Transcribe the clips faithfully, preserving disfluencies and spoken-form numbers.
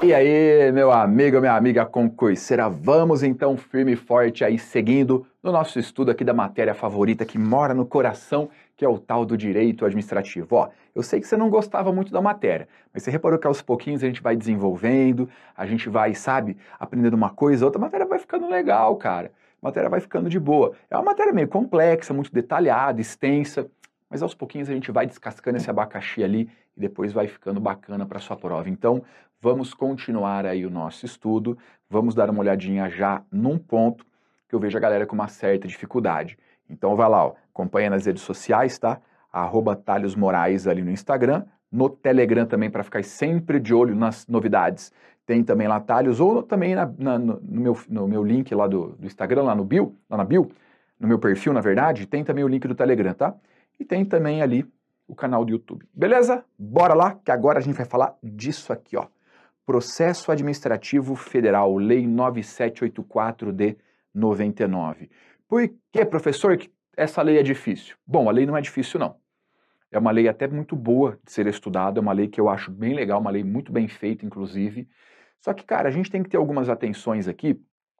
E aí, meu amigo, minha amiga concurseira, vamos então firme e forte aí, seguindo no nosso estudo aqui da matéria favorita que mora no coração, que é o tal do direito administrativo. Ó, eu sei que você não gostava muito da matéria, mas você reparou que aos pouquinhos a gente vai desenvolvendo, a gente vai, sabe, aprendendo uma coisa, outra matéria vai ficando legal, cara. A matéria vai ficando de boa. É uma matéria meio complexa, muito detalhada, extensa, mas aos pouquinhos a gente vai descascando esse abacaxi ali e depois vai ficando bacana para sua prova. Então, vamos continuar aí o nosso estudo, vamos dar uma olhadinha já num ponto que eu vejo a galera com uma certa dificuldade. Então vai lá, ó, acompanha nas redes sociais, tá? Arroba Thales Moraes ali no Instagram, no Telegram também para ficar sempre de olho nas novidades. Tem também lá Thales, ou também na, na, no, meu, no meu link lá do, do Instagram, lá no bio, lá na bio, no meu perfil, na verdade, tem também o link do Telegram, tá? E tem também ali o canal do YouTube. Beleza? Bora lá, que agora a gente vai falar disso aqui, ó. Processo Administrativo Federal, Lei nove sete oito quatro de noventa e nove. Por que, professor, que essa lei é difícil? Bom, a lei não é difícil, não. É uma lei até muito boa de ser estudada, é uma lei que eu acho bem legal, uma lei muito bem feita, inclusive. Só que, cara, a gente tem que ter algumas atenções aqui,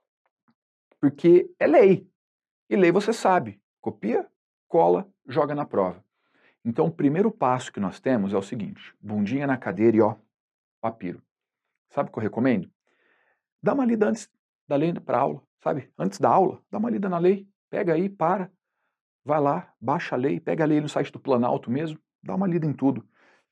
porque é lei. E lei você sabe, copia, cola, joga na prova. Então, o primeiro passo que nós temos é o seguinte, bundinha na cadeira e ó, papiro. Sabe o que eu recomendo? Dá uma lida antes da lei para aula, sabe? Antes da aula, dá uma lida na lei, pega aí, para, vai lá, baixa a lei, pega a lei no site do Planalto mesmo, dá uma lida em tudo.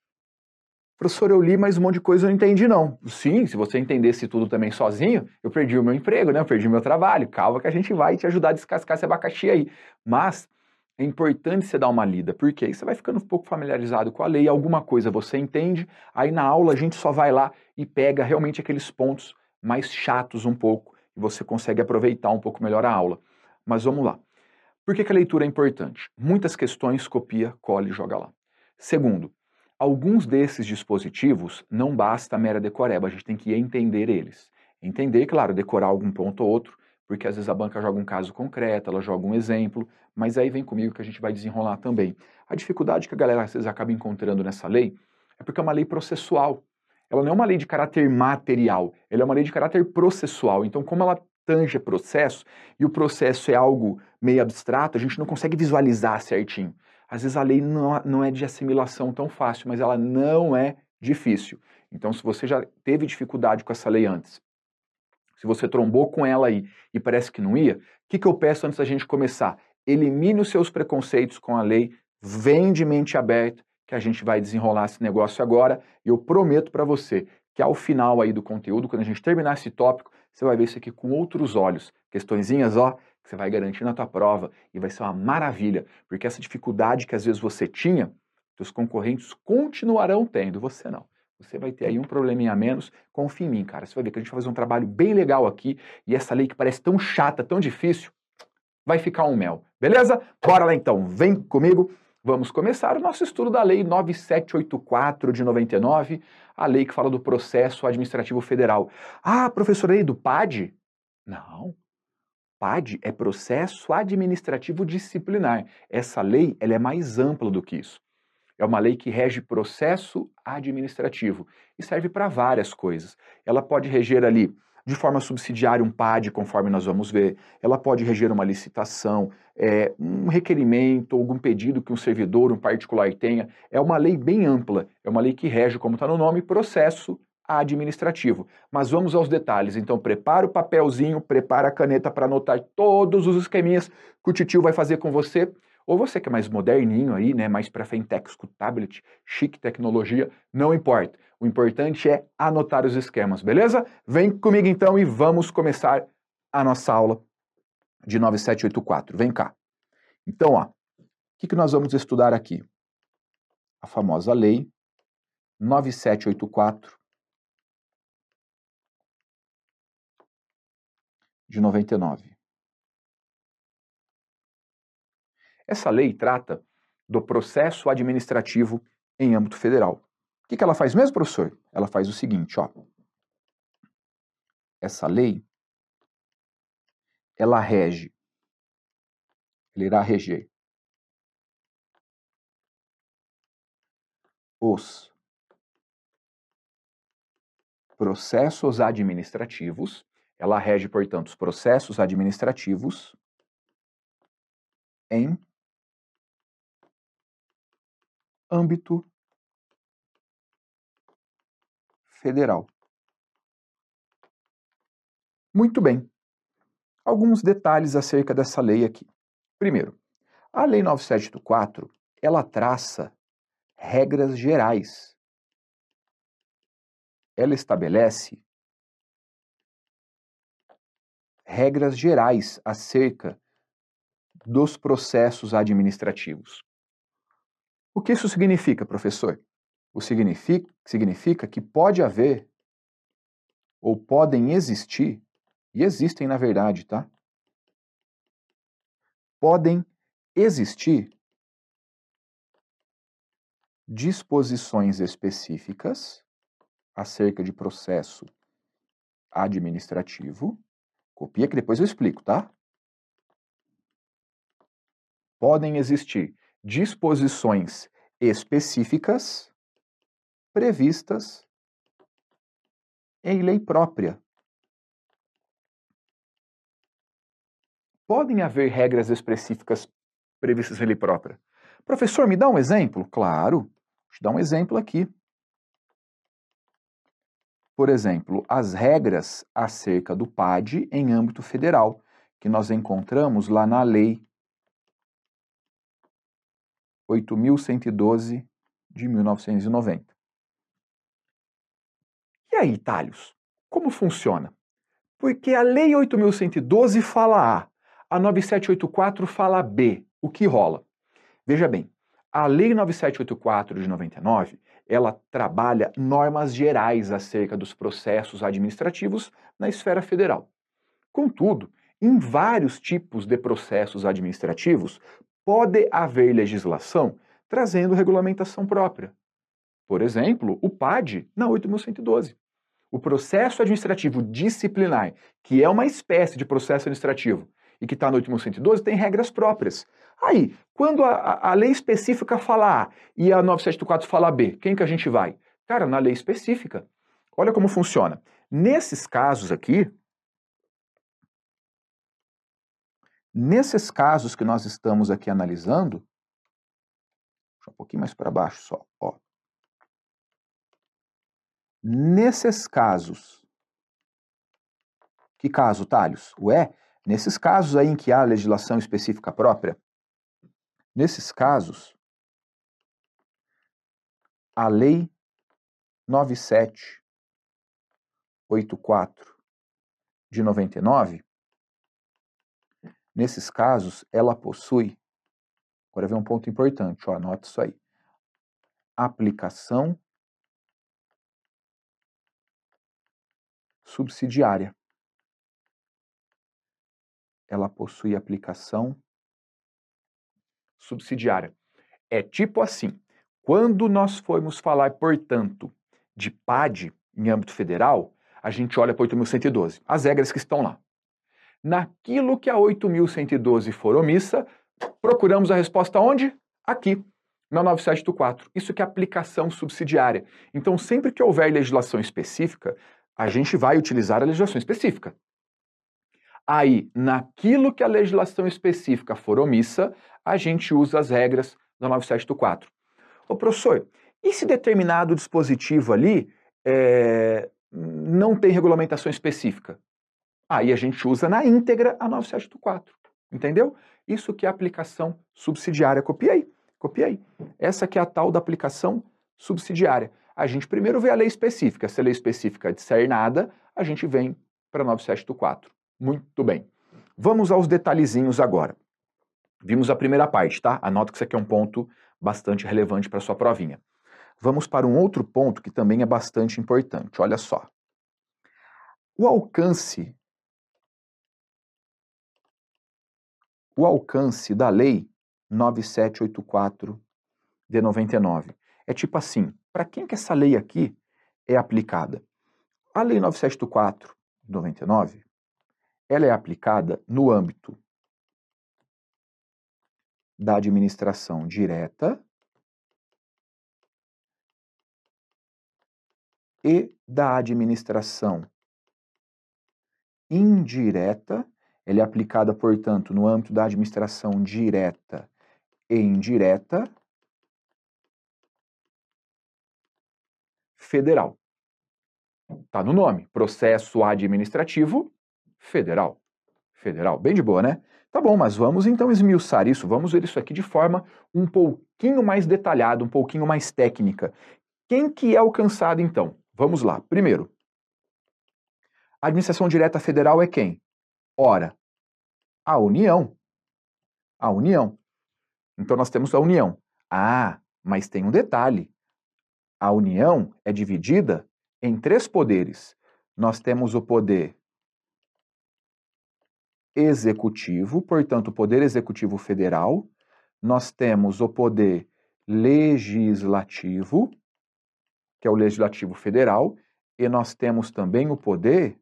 Professor, eu li, mas um monte de coisa eu não entendi não. Sim, se você entendesse tudo também sozinho, eu perdi o meu emprego, né? Eu perdi o meu trabalho. Calma que a gente vai te ajudar a descascar esse abacaxi aí. Mas é importante você dar uma lida, porque aí você vai ficando um pouco familiarizado com a lei, alguma coisa você entende, aí na aula a gente só vai lá e pega realmente aqueles pontos mais chatos um pouco, e você consegue aproveitar um pouco melhor a aula. Mas vamos lá. Por que que a leitura é importante? Muitas questões copia, cola e joga lá. Segundo, alguns desses dispositivos não basta a mera decoreba, a gente tem que entender eles. Entender, claro, decorar algum ponto ou outro, porque às vezes a banca joga um caso concreto, ela joga um exemplo, mas aí vem comigo que a gente vai desenrolar também. A dificuldade que a galera às vezes acaba encontrando nessa lei é porque é uma lei processual. Ela não é uma lei de caráter material, ela é uma lei de caráter processual. Então, como ela tange processo, e o processo é algo meio abstrato, a gente não consegue visualizar certinho. Às vezes a lei não, não é de assimilação tão fácil, mas ela não é difícil. Então, se você já teve dificuldade com essa lei antes, se você trombou com ela aí e parece que não ia, o que, que eu peço antes da gente começar? Elimine os seus preconceitos com a lei, vem de mente aberta, que a gente vai desenrolar esse negócio agora, e eu prometo para você que ao final aí do conteúdo, quando a gente terminar esse tópico, você vai ver isso aqui com outros olhos. Questõezinhas, ó, que você vai garantir na tua prova e vai ser uma maravilha, porque essa dificuldade que às vezes você tinha, seus concorrentes continuarão tendo, você não. Você vai ter aí um probleminha a menos, confia em mim, cara. Você vai ver que a gente vai fazer um trabalho bem legal aqui e essa lei que parece tão chata, tão difícil, vai ficar um mel, beleza? Bora lá então, vem comigo. Vamos começar o nosso estudo da Lei nove sete oito quatro de noventa e nove, a lei que fala do processo administrativo federal. Ah, professor, lei do P A D? Não. P A D é processo administrativo disciplinar. Essa lei ela é mais ampla do que isso. É uma lei que rege processo administrativo e serve para várias coisas. Ela pode reger ali de forma subsidiária um P A D, conforme nós vamos ver. Ela pode reger uma licitação, é, um requerimento, algum pedido que um servidor, um particular tenha. É uma lei bem ampla. É uma lei que rege, como está no nome, processo administrativo. Mas vamos aos detalhes. Então prepara o papelzinho, prepara a caneta para anotar todos os esqueminhas que o titio vai fazer com você. Ou você que é mais moderninho aí, né, mais para fintechs com tablet, chique tecnologia, não importa. O importante é anotar os esquemas, beleza? Vem comigo então e vamos começar a nossa aula de nove sete oito quatro. Vem cá. Então, ó, o que, que nós vamos estudar aqui? A famosa lei nove sete oito quatro de noventa e nove. Essa lei trata do processo administrativo em âmbito federal. O que, que ela faz mesmo, professor? Ela faz o seguinte, ó. Essa lei, ela rege, ela irá reger os processos administrativos, ela rege, portanto, os processos administrativos em âmbito federal. Muito bem. Alguns detalhes acerca dessa lei aqui. Primeiro, a Lei nove mil setecentos e oitenta e quatro, ela traça regras gerais. Ela estabelece regras gerais acerca dos processos administrativos. O que isso significa, professor? O significa, significa que pode haver ou podem existir, e existem na verdade, tá? Podem existir disposições específicas acerca de processo administrativo. Copia que depois eu explico, tá? Podem existir disposições específicas previstas em lei própria. Podem haver regras específicas previstas em lei própria. Professor, me dá um exemplo? Claro, vou te dar um exemplo aqui. Por exemplo, as regras acerca do P A D em âmbito federal, que nós encontramos lá na Lei oito mil cento e doze de mil novecentos e noventa. E aí, Thales, como funciona? Porque a Lei oito mil cento e doze fala A, a nove mil setecentos e oitenta e quatro fala B. O que rola? Veja bem, a Lei nove mil setecentos e oitenta e quatro de noventa e nove, ela trabalha normas gerais acerca dos processos administrativos na esfera federal. Contudo, em vários tipos de processos administrativos, pode haver legislação trazendo regulamentação própria. Por exemplo, o P A D na oito mil cento e doze. O processo administrativo disciplinar, que é uma espécie de processo administrativo e que está no oito mil cento e doze, tem regras próprias. Aí, quando a, a, a lei específica fala A e a nove mil setecentos e oitenta e quatro fala B, quem que a gente vai? Cara, na lei específica. Olha como funciona. Nesses casos aqui, nesses casos que nós estamos aqui analisando, deixa um pouquinho mais para baixo só, ó. Nesses casos, que caso, Thales? Ué, nesses casos aí em que há legislação específica própria, nesses casos, a Lei nove mil setecentos e oitenta e quatro de noventa e nove, nesses casos, ela possui, agora vem um ponto importante, ó, anota isso aí, aplicação subsidiária. Ela possui aplicação subsidiária. É tipo assim, quando nós formos falar, portanto, de P A D em âmbito federal, a gente olha para oito mil cento e doze, as regras que estão lá. Naquilo que a oito mil cento e doze for omissa, procuramos a resposta onde? Aqui, na nove mil setecentos e oitenta e quatro. Isso que é aplicação subsidiária. Então, sempre que houver legislação específica, a gente vai utilizar a legislação específica. Aí, naquilo que a legislação específica for omissa, a gente usa as regras da nove mil setecentos e oitenta e quatro. Ô, professor, e se determinado dispositivo ali é, não tem regulamentação específica? Aí a gente usa na íntegra a nove mil setecentos e oitenta e quatro. Entendeu? Isso que é aplicação subsidiária. Copiei, copiei. Essa que é a tal da aplicação subsidiária. A gente primeiro vê a lei específica. Se a lei específica disser nada, a gente vem para nove mil setecentos e oitenta e quatro. Muito bem. Vamos aos detalhezinhos agora. Vimos a primeira parte, tá? Anota que isso aqui é um ponto bastante relevante para a sua provinha. Vamos para um outro ponto que também é bastante importante. Olha só. O alcance, o alcance da Lei nove mil setecentos e oitenta e quatro de noventa e nove. É tipo assim, para quem que essa lei aqui é aplicada? A Lei nove mil setecentos e oitenta e quatro de noventa e nove, ela é aplicada no âmbito da administração direta e da administração indireta. Ela é aplicada, portanto, no âmbito da administração direta e indireta federal. Tá no nome, processo administrativo federal. Federal, bem de boa, né? Tá bom, mas vamos então esmiuçar isso, vamos ver isso aqui de forma um pouquinho mais detalhada, um pouquinho mais técnica. Quem que é alcançado então? Vamos lá. Primeiro, a administração direta federal é quem? Ora, a União. A União. Então nós temos a União. Ah, mas tem um detalhe. A União é dividida em três poderes. Nós temos o poder executivo, portanto, o poder executivo federal. Nós temos o poder legislativo, que é o legislativo federal, e nós temos também o poder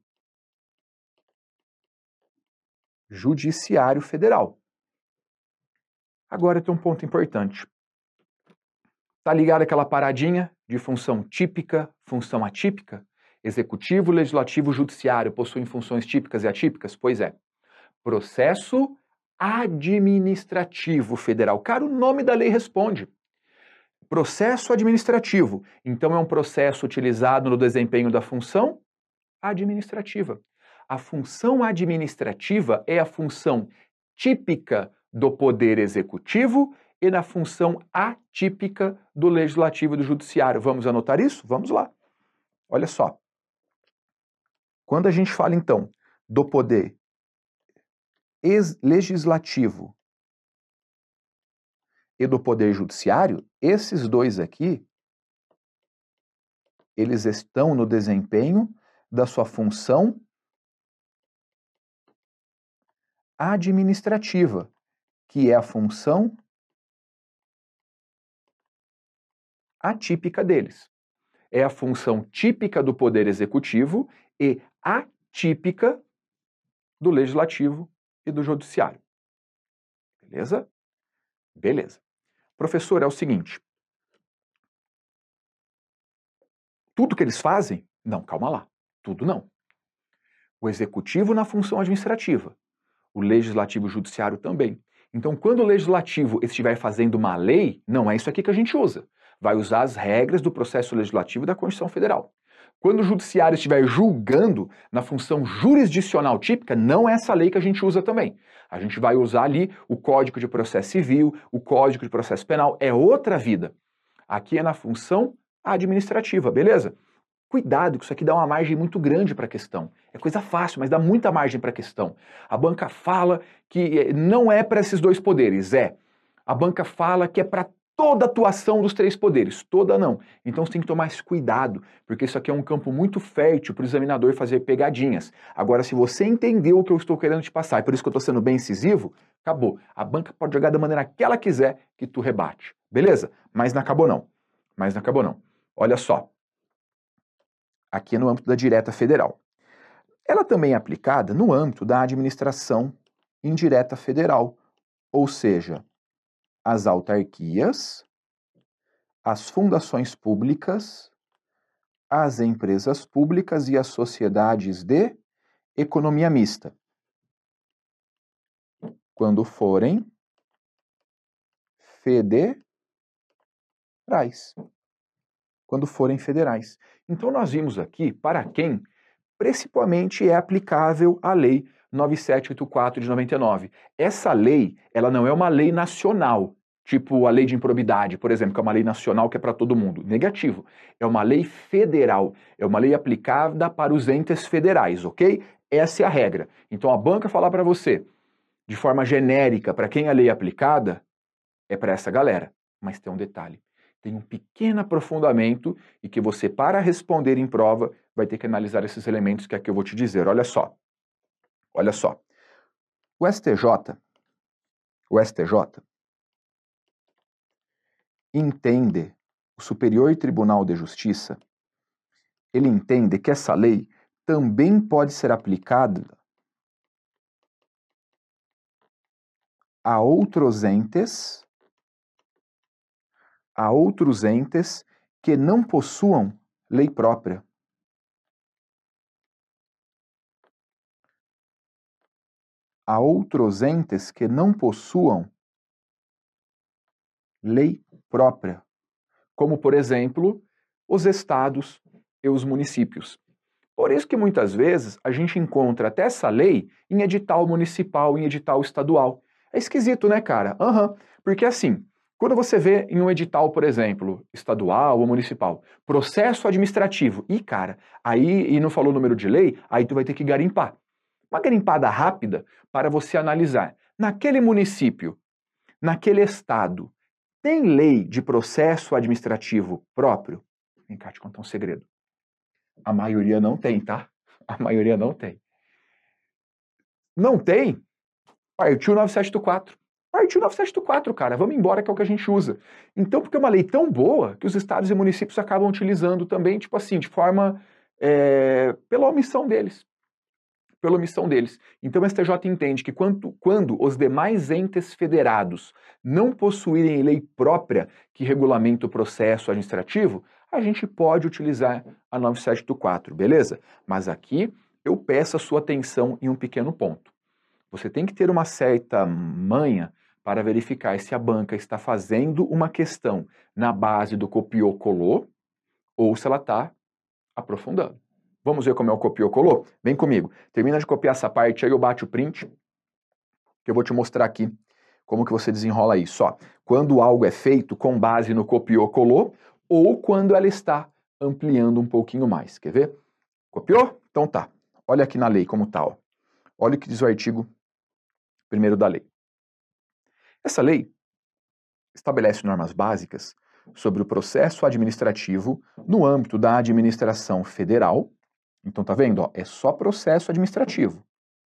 judiciário federal. Agora tem um ponto importante. Tá ligado aquela paradinha de função típica, função atípica? Executivo, legislativo, judiciário possuem funções típicas e atípicas? Pois é. Processo administrativo federal. Cara, o nome da lei responde. Processo administrativo. Então é um processo utilizado no desempenho da função administrativa. A função administrativa é a função típica do poder executivo e na função atípica do legislativo e do judiciário. Vamos anotar isso? Vamos lá. Olha só. Quando a gente fala, então, do poder legislativo e do poder judiciário, esses dois aqui, eles estão no desempenho da sua função administrativa, que é a função atípica deles. É a função típica do poder executivo e atípica do legislativo e do judiciário. Beleza? Beleza. Professor, é o seguinte. Tudo que eles fazem? Não, calma lá. Tudo não. O executivo na função administrativa. O legislativo e o judiciário também. Então, quando o legislativo estiver fazendo uma lei, não é isso aqui que a gente usa. Vai usar as regras do processo legislativo da Constituição Federal. Quando o judiciário estiver julgando na função jurisdicional típica, não é essa lei que a gente usa também. A gente vai usar ali o Código de Processo Civil, o Código de Processo Penal, é outra vida. Aqui é na função administrativa, beleza? Cuidado, que isso aqui dá uma margem muito grande para a questão. É coisa fácil, mas dá muita margem para a questão. A banca fala que não é para esses dois poderes, é. A banca fala que é para toda a atuação dos três poderes, toda não. Então você tem que tomar esse cuidado, porque isso aqui é um campo muito fértil para o examinador fazer pegadinhas. Agora, se você entendeu o que eu estou querendo te passar, e por isso que eu estou sendo bem incisivo, acabou. A banca pode jogar da maneira que ela quiser que tu rebate. Beleza? Mas não acabou não. Mas não acabou não. Olha só. Aqui no âmbito da direta federal. Ela também é aplicada no âmbito da administração indireta federal, ou seja, as autarquias, as fundações públicas, as empresas públicas e as sociedades de economia mista, quando forem federais. Quando forem federais. Então nós vimos aqui para quem principalmente é aplicável a lei nove mil setecentos e oitenta e quatro de noventa e nove. Essa lei, ela não é uma lei nacional, tipo a lei de improbidade, por exemplo, que é uma lei nacional que é para todo mundo. Negativo. É uma lei federal, é uma lei aplicada para os entes federais, ok? Essa é a regra. Então a banca falar para você, de forma genérica, para quem a lei é aplicada, é para essa galera. Mas tem um detalhe. Tem um pequeno aprofundamento e que você, para responder em prova, vai ter que analisar esses elementos que aqui eu vou te dizer. Olha só. Olha só. O S T J, o S T J entende, o Superior Tribunal de Justiça, ele entende que essa lei também pode ser aplicada a outros entes a outros entes que não possuam lei própria. a outros entes que não possuam lei própria, como, por exemplo, os estados e os municípios. Por isso que muitas vezes a gente encontra até essa lei em edital municipal, em edital estadual. É esquisito, né, cara? Aham. Uhum. Porque assim, quando você vê em um edital, por exemplo, estadual ou municipal, processo administrativo, e cara, aí e não falou o número de lei, aí tu vai ter que garimpar. Uma garimpada rápida para você analisar. Naquele município, naquele estado, tem lei de processo administrativo próprio? Vem cá te contar um segredo. A maioria não tem, tá? A maioria não tem. Não tem? Partiu nove sete quatro. Partiu nove sete quatro, cara. Vamos embora, que é o que a gente usa. Então, porque é uma lei tão boa que os estados e municípios acabam utilizando também, tipo assim, de forma... É, pela omissão deles. Pela omissão deles. Então, o S T J entende que quando, quando os demais entes federados não possuírem lei própria que regulamenta o processo administrativo, a gente pode utilizar a nove sete quatro, beleza? Mas aqui eu peço a sua atenção em um pequeno ponto. Você tem que ter uma certa manha para verificar se a banca está fazendo uma questão na base do copiou-colou ou se ela está aprofundando. Vamos ver como é o copiou-colou? Vem comigo. Termina de copiar essa parte aí, eu bate o print, que eu vou te mostrar aqui como que você desenrola isso. Ó, quando algo é feito com base no copiou-colou ou quando ela está ampliando um pouquinho mais. Quer ver? Copiou? Então tá. Olha aqui na lei como tá. Ó. Olha o que diz o artigo primeiro da lei. Essa lei estabelece normas básicas sobre o processo administrativo no âmbito da administração federal. Então tá vendo? Ó, é só processo administrativo.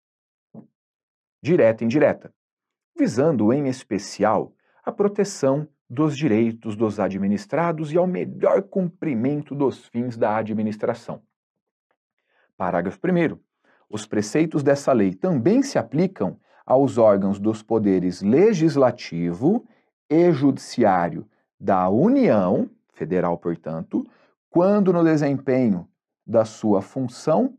Direta e indireta. Visando em especial a proteção dos direitos dos administrados e ao melhor cumprimento dos fins da administração. Parágrafo primeiro. Os preceitos dessa lei também se aplicam aos órgãos dos poderes legislativo e judiciário da União Federal, portanto, quando no desempenho da sua função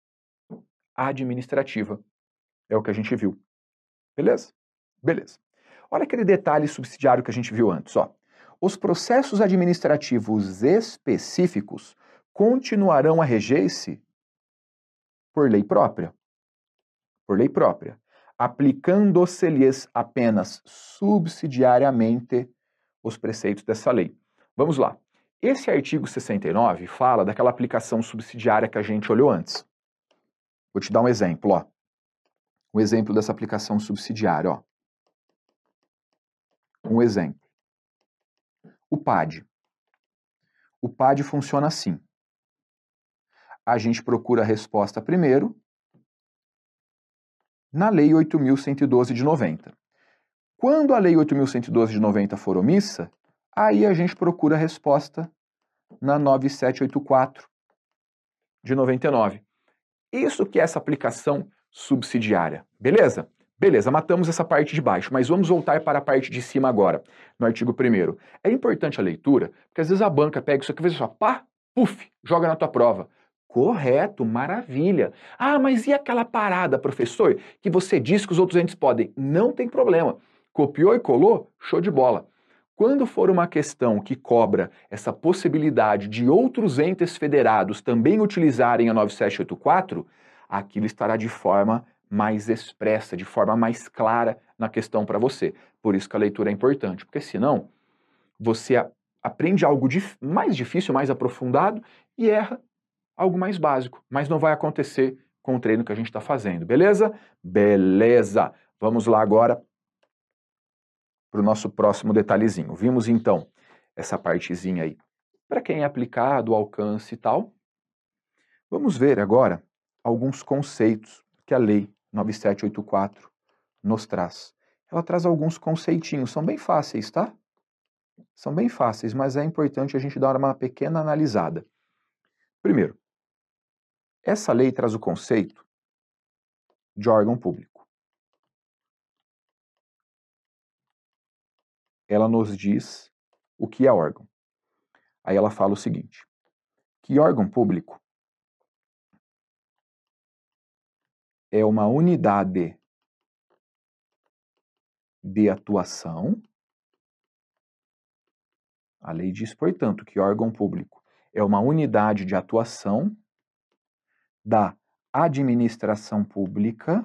administrativa. É o que a gente viu. Beleza? Beleza. Olha aquele detalhe subsidiário que a gente viu antes, ó. Os processos administrativos específicos continuarão a reger-se por lei própria. Por lei própria. Aplicando-se-lhes apenas subsidiariamente os preceitos dessa lei. Vamos lá. Esse artigo sessenta e nove fala daquela aplicação subsidiária que a gente olhou antes. Vou te dar um exemplo, ó. Um exemplo dessa aplicação subsidiária, ó. Um exemplo. O P A D. O P A D funciona assim. A gente procura a resposta primeiro na Lei oito mil cento e doze de noventa. Quando a Lei oito mil cento e doze de noventa for omissa, aí a gente procura a resposta na nove sete oito quatro de noventa e nove. Isso que é essa aplicação subsidiária. Beleza? Beleza, matamos essa parte de baixo, mas vamos voltar para a parte de cima agora, no artigo primeiro. É importante a leitura, porque às vezes a banca pega isso aqui e faz assim, pá, puf, joga na tua prova. Correto, maravilha. Ah, mas e aquela parada, professor, que você diz que os outros entes podem? Não tem problema. Copiou e colou? Show de bola. Quando for uma questão que cobra essa possibilidade de outros entes federados também utilizarem a nove sete oito quatro, aquilo estará de forma mais expressa, de forma mais clara na questão para você. Por isso que a leitura é importante, porque senão você aprende algo mais difícil, mais aprofundado e erra algo mais básico, mas não vai acontecer com o treino que a gente está fazendo, beleza? Beleza! Vamos lá agora para o nosso próximo detalhezinho. Vimos então essa partezinha aí, para quem é aplicado, o alcance e tal. Vamos ver agora alguns conceitos que a Lei nove sete oito quatro nos traz. Ela traz alguns conceitinhos, são bem fáceis, tá? São bem fáceis, mas é importante a gente dar uma pequena analisada. Primeiro, essa lei traz o conceito de órgão público. Ela nos diz o que é órgão. Aí ela fala o seguinte, que órgão público é uma unidade de atuação. A lei diz, portanto, que órgão público é uma unidade de atuação da administração pública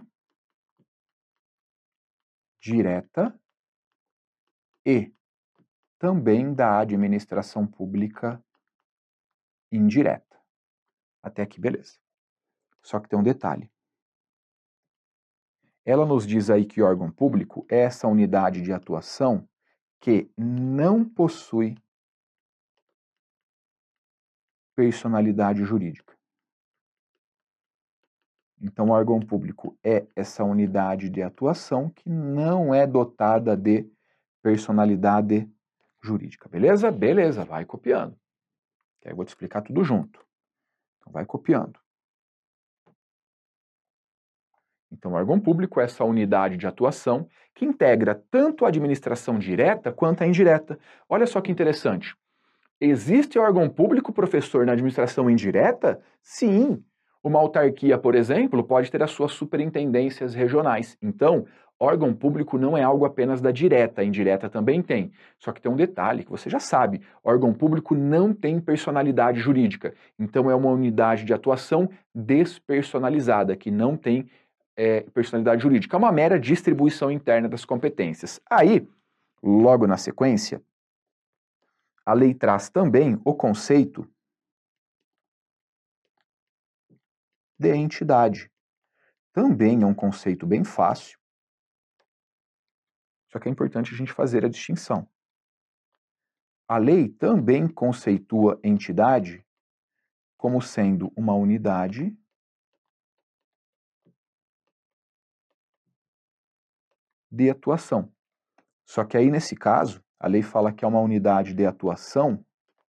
direta e também da administração pública indireta. Até aqui, beleza. Só que tem um detalhe. Ela nos diz aí que órgão público é essa unidade de atuação que não possui personalidade jurídica. Então, o órgão público é essa unidade de atuação que não é dotada de personalidade jurídica. Beleza? Beleza, vai copiando. Que aí eu vou te explicar tudo junto. Então, vai copiando. Então, o órgão público é essa unidade de atuação que integra tanto a administração direta quanto a indireta. Olha só que interessante. Existe órgão público, professor, na administração indireta? Sim. Uma autarquia, por exemplo, pode ter as suas superintendências regionais. Então, órgão público não é algo apenas da direta, a indireta também tem. Só que tem um detalhe que você já sabe, órgão público não tem personalidade jurídica. Então, é uma unidade de atuação despersonalizada, que não tem é, personalidade jurídica. É uma mera distribuição interna das competências. Aí, logo na sequência, a lei traz também o conceito de entidade. Também é um conceito bem fácil, só que é importante a gente fazer a distinção. A lei também conceitua entidade como sendo uma unidade de atuação. Só que aí, nesse caso, a lei fala que é uma unidade de atuação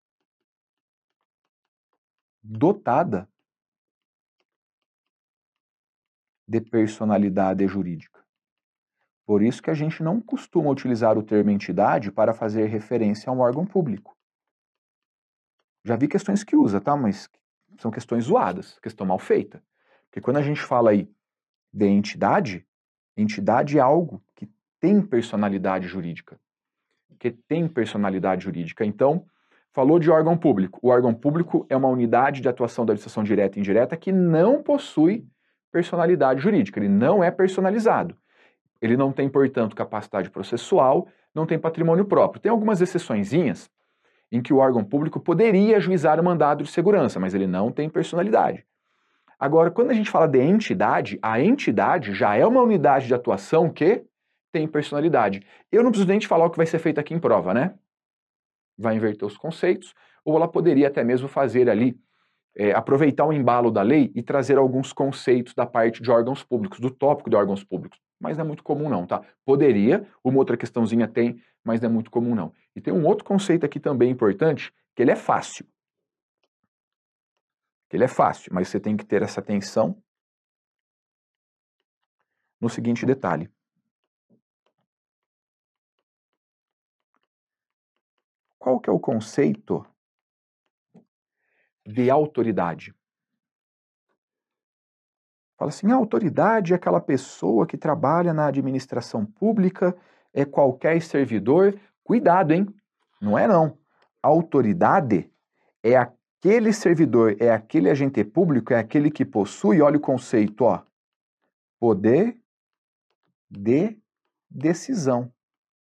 dotada de personalidade jurídica. Por isso que a gente não costuma utilizar o termo entidade para fazer referência a um órgão público. Já vi questões que usa, tá? Mas são questões zoadas, questão mal feita. Porque quando a gente fala aí de entidade, entidade é algo que tem personalidade jurídica. Que tem personalidade jurídica. Então, falou de órgão público. O órgão público é uma unidade de atuação da administração direta e indireta que não possui personalidade jurídica. Ele não é personalizado. Ele não tem, portanto, capacidade processual, não tem patrimônio próprio. Tem algumas exceçõezinhas em que o órgão público poderia ajuizar o mandado de segurança, mas ele não tem personalidade. Agora, quando a gente fala de entidade, a entidade já é uma unidade de atuação que tem personalidade. Eu não preciso nem te falar o que vai ser feito aqui em prova, né? Vai inverter os conceitos, ou ela poderia até mesmo fazer ali, é, aproveitar o embalo da lei e trazer alguns conceitos da parte de órgãos públicos, do tópico de órgãos públicos. Mas não é muito comum não, tá? Poderia, uma outra questãozinha tem, mas não é muito comum não. E tem um outro conceito aqui também importante, que ele é fácil. Que ele é fácil, mas você tem que ter essa atenção no seguinte detalhe. Qual que é o conceito de autoridade? Fala assim, a autoridade é aquela pessoa que trabalha na administração pública, é qualquer servidor. Cuidado, hein? Não é não. Autoridade é aquele servidor, é aquele agente público, é aquele que possui, olha o conceito, ó, poder de decisão.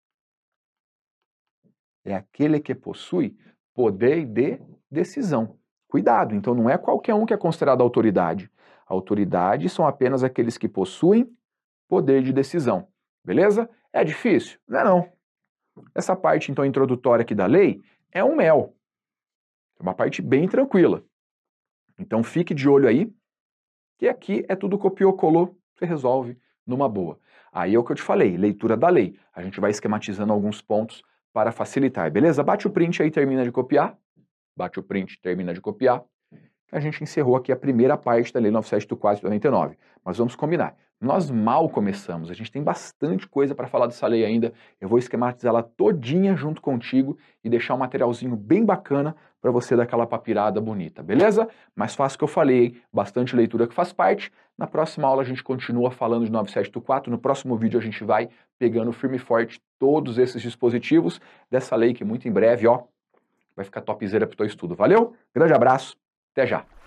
É aquele que possui poder de decisão. Cuidado, então não é qualquer um que é considerado autoridade. Autoridade são apenas aqueles que possuem poder de decisão. Beleza? É difícil? Não é não. Essa parte, então, introdutória aqui da lei é um mel. É uma parte bem tranquila. Então fique de olho aí, que aqui é tudo copiou, colou, você resolve numa boa. Aí é o que eu te falei, leitura da lei. A gente vai esquematizando alguns pontos para facilitar, beleza? Bate o print aí, termina de copiar. Bate o print, termina de copiar. A gente encerrou aqui a primeira parte da Lei nove mil setecentos e quatro de noventa e nove. Mas vamos combinar. Nós mal começamos, a gente tem bastante coisa para falar dessa lei ainda. Eu vou esquematizá-la todinha junto contigo e deixar um materialzinho bem bacana para você dar aquela papirada bonita, beleza? Mas faça o que eu falei, hein? Bastante leitura que faz parte. Na próxima aula a gente continua falando de nove sete quatro, no próximo vídeo a gente vai pegando firme e forte todos esses dispositivos dessa lei que muito em breve, ó, vai ficar topzera pro teu estudo. Valeu? Grande abraço, até já!